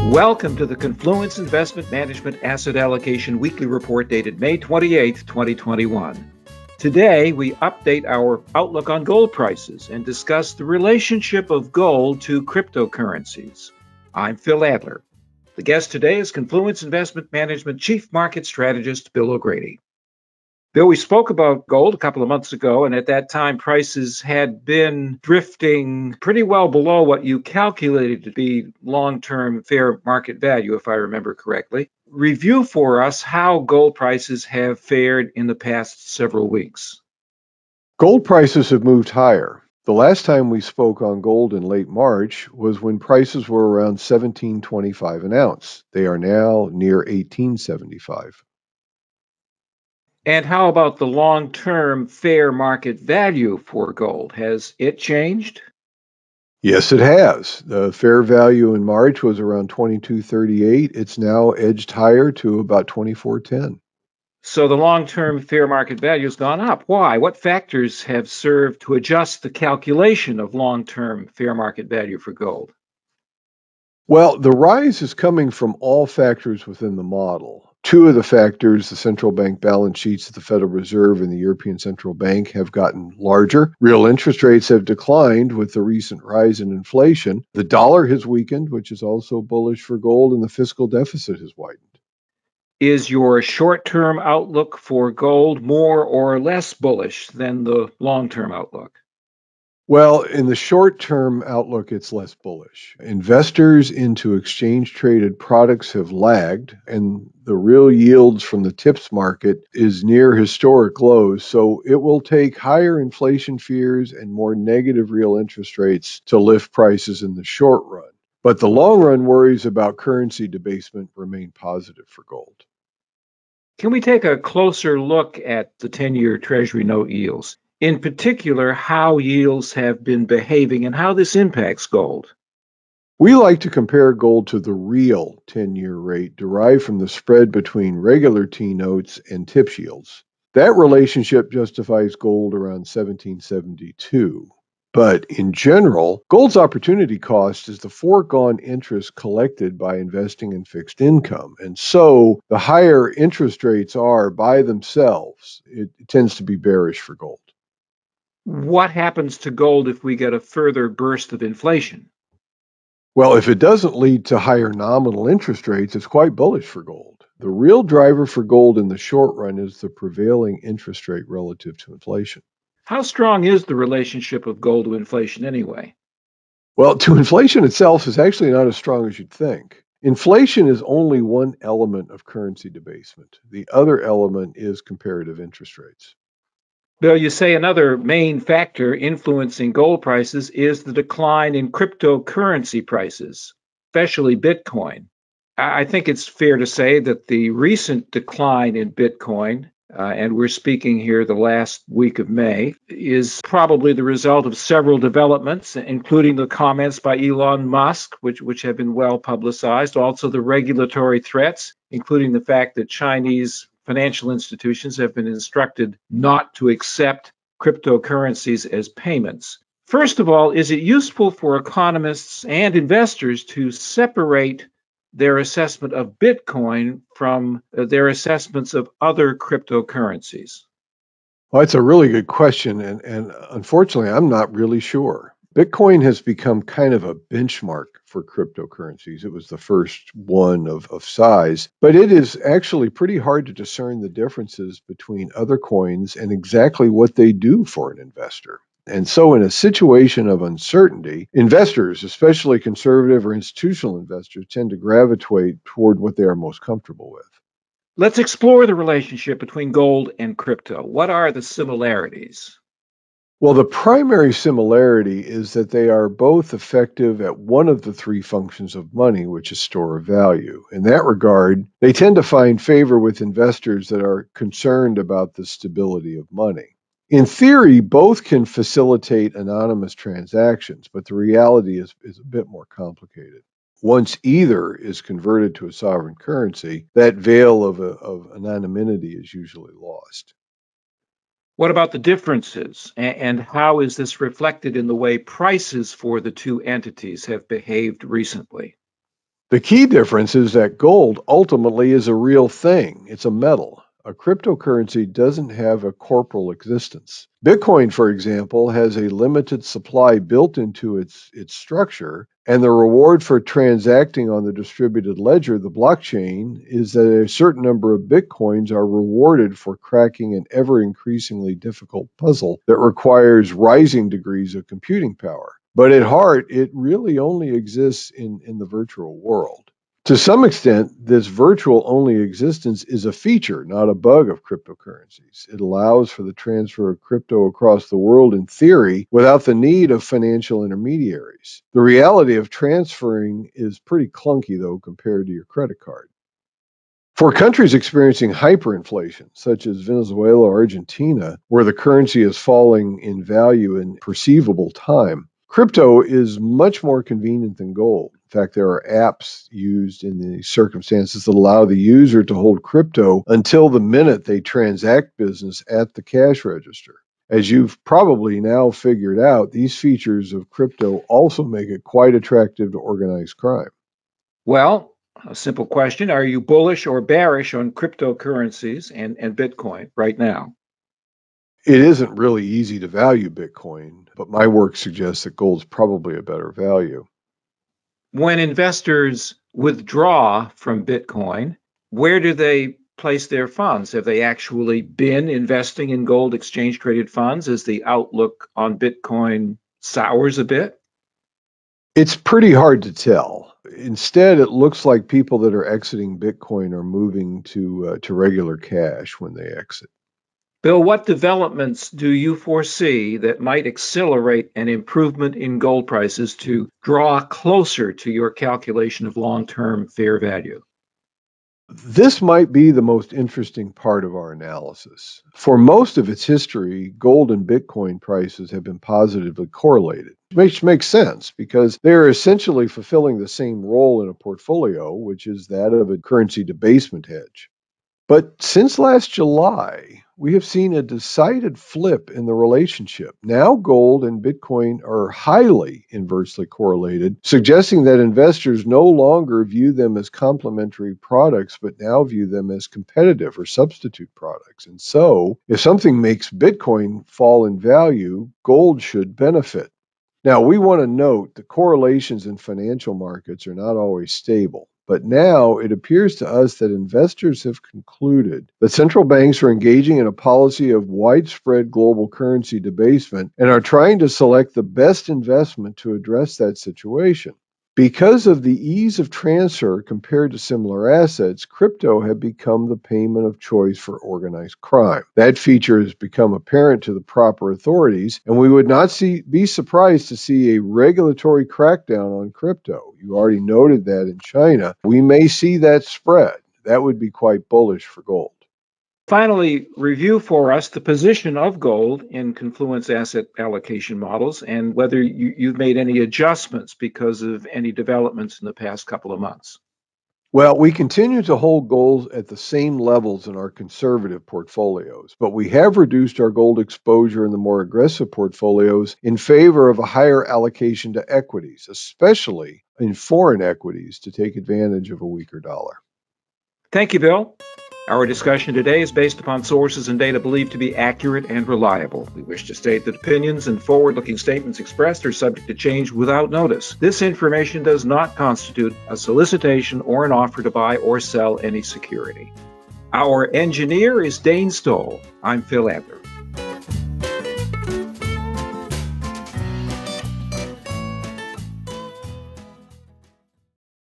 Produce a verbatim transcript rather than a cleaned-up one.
Welcome to the Confluence Investment Management Asset Allocation Weekly Report dated May twenty-eighth, twenty twenty-one. Today, we update our outlook on gold prices and discuss the relationship of gold to cryptocurrencies. I'm Phil Adler. The guest today is Confluence Investment Management Chief Market Strategist Bill O'Grady. Bill, we spoke about gold a couple of months ago, and at that time, prices had been drifting pretty well below what you calculated to be long-term fair market value, if I remember correctly. Review for us how gold prices have fared in the past several weeks. Gold prices have moved higher. The last time we spoke on gold in late March was when prices were around seventeen twenty-five an ounce. They are now near eighteen seventy-five. And how about the long-term fair market value for gold? Has it changed? Yes, it has. The fair value in March was around twenty-two thirty-eight. It's now edged higher to about twenty-four ten. So the long-term fair market value has gone up. Why? What factors have served to adjust the calculation of long-term fair market value for gold? Well, the rise is coming from all factors within the model. Two of the factors, the central bank balance sheets of the Federal Reserve and the European Central Bank, have gotten larger. Real interest rates have declined with the recent rise in inflation. The dollar has weakened, which is also bullish for gold, and the fiscal deficit has widened. Is your short-term outlook for gold more or less bullish than the long-term outlook? Well, in the short-term outlook, it's less bullish. Investors into exchange-traded products have lagged, and the real yields from the tips market is near historic lows, so it will take higher inflation fears and more negative real interest rates to lift prices in the short run. But the long-run worries about currency debasement remain positive for gold. Can we take a closer look at the ten-year Treasury note yields? In particular, how yields have been behaving and how this impacts gold? We like to compare gold to the real ten-year rate derived from the spread between regular T-notes and tips yields. That relationship justifies gold around seventeen seventy-two. But in general, gold's opportunity cost is the foregone interest collected by investing in fixed income. And so the higher interest rates are by themselves, it tends to be bearish for gold. What happens to gold if we get a further burst of inflation? Well, if it doesn't lead to higher nominal interest rates, it's quite bullish for gold. The real driver for gold in the short run is the prevailing interest rate relative to inflation. How strong is the relationship of gold to inflation anyway? Well, to inflation itself is actually not as strong as you'd think. Inflation is only one element of currency debasement. The other element is comparative interest rates. Bill, you say another main factor influencing gold prices is the decline in cryptocurrency prices, especially Bitcoin. I think it's fair to say that the recent decline in Bitcoin, uh, and we're speaking here the last week of May, is probably the result of several developments, including the comments by Elon Musk, which, which have been well publicized, also the regulatory threats, including the fact that Chinese financial institutions have been instructed not to accept cryptocurrencies as payments. First of all, is it useful for economists and investors to separate their assessment of Bitcoin from their assessments of other cryptocurrencies? Well, that's a really good question, and, and unfortunately, I'm not really sure. Bitcoin has become kind of a benchmark for cryptocurrencies. It was the first one of, of size, but it is actually pretty hard to discern the differences between other coins and exactly what they do for an investor. And so in a situation of uncertainty, investors, especially conservative or institutional investors, tend to gravitate toward what they are most comfortable with. Let's explore the relationship between gold and crypto. What are the similarities? Well, the primary similarity is that they are both effective at one of the three functions of money, which is store of value. In that regard, they tend to find favor with investors that are concerned about the stability of money. In theory, both can facilitate anonymous transactions, but the reality is, is a bit more complicated. Once either is converted to a sovereign currency, that veil of, a, of anonymity is usually lost. What about the differences, and how is this reflected in the way prices for the two entities have behaved recently? The key difference is that gold ultimately is a real thing. It's a metal. A cryptocurrency doesn't have a corporal existence. Bitcoin, for example, has a limited supply built into its, its structure, and the reward for transacting on the distributed ledger, the blockchain, is that a certain number of Bitcoins are rewarded for cracking an ever-increasingly difficult puzzle that requires rising degrees of computing power. But at heart, it really only exists in, in the virtual world. To some extent, this virtual-only existence is a feature, not a bug of cryptocurrencies. It allows for the transfer of crypto across the world in theory without the need of financial intermediaries. The reality of transferring is pretty clunky, though, compared to your credit card. For countries experiencing hyperinflation, such as Venezuela or Argentina, where the currency is falling in value in perceivable time, crypto is much more convenient than gold. In fact, there are apps used in these circumstances that allow the user to hold crypto until the minute they transact business at the cash register. As you've probably now figured out, these features of crypto also make it quite attractive to organized crime. Well, a simple question. Are you bullish or bearish on cryptocurrencies and, and Bitcoin right now? It isn't really easy to value Bitcoin, but my work suggests that gold's probably a better value. When investors withdraw from Bitcoin, where do they place their funds? Have they actually been investing in gold exchange traded funds as the outlook on Bitcoin sours a bit? It's pretty hard to tell. Instead, it looks like people that are exiting Bitcoin are moving to uh, to regular cash when they exit. Bill, what developments do you foresee that might accelerate an improvement in gold prices to draw closer to your calculation of long-term fair value? This might be the most interesting part of our analysis. For most of its history, gold and Bitcoin prices have been positively correlated, which makes sense because they are essentially fulfilling the same role in a portfolio, which is that of a currency debasement hedge. But since last July, we have seen a decided flip in the relationship. Now gold and Bitcoin are highly inversely correlated, suggesting that investors no longer view them as complementary products, but now view them as competitive or substitute products. And so, if something makes Bitcoin fall in value, gold should benefit. Now, we want to note the correlations in financial markets are not always stable. But now it appears to us that investors have concluded that central banks are engaging in a policy of widespread global currency debasement and are trying to select the best investment to address that situation. Because of the ease of transfer compared to similar assets, crypto had become the payment of choice for organized crime. That feature has become apparent to the proper authorities, and we would not see, be surprised to see a regulatory crackdown on crypto. You already noted that in China. We may see that spread. That would be quite bullish for gold. Finally, review for us the position of gold in Confluence asset allocation models and whether you, you've made any adjustments because of any developments in the past couple of months. Well, we continue to hold gold at the same levels in our conservative portfolios, but we have reduced our gold exposure in the more aggressive portfolios in favor of a higher allocation to equities, especially in foreign equities, to take advantage of a weaker dollar. Thank you, Bill. Our discussion today is based upon sources and data believed to be accurate and reliable. We wish to state that opinions and forward-looking statements expressed are subject to change without notice. This information does not constitute a solicitation or an offer to buy or sell any security. Our engineer is Dane Stoll. I'm Phil Adler.